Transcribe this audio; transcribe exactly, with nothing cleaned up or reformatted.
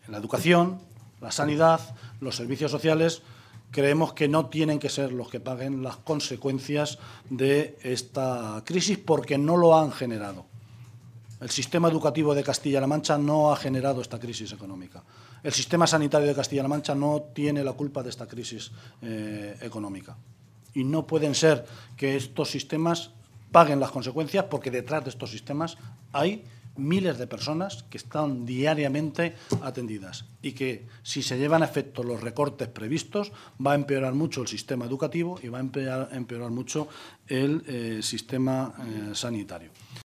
la educación, la sanidad, los servicios sociales, creemos que no tienen que ser los que paguen las consecuencias de esta crisis porque no lo han generado. El sistema educativo de Castilla-La Mancha no ha generado esta crisis económica. El sistema sanitario de Castilla-La Mancha no tiene la culpa de esta crisis eh, económica. Y no pueden ser que estos sistemas paguen las consecuencias porque detrás de estos sistemas hay miles de personas que están diariamente atendidas y que, si se llevan a efecto los recortes previstos, va a empeorar mucho el sistema educativo y va a empeorar, empeorar mucho el eh, sistema eh, sanitario.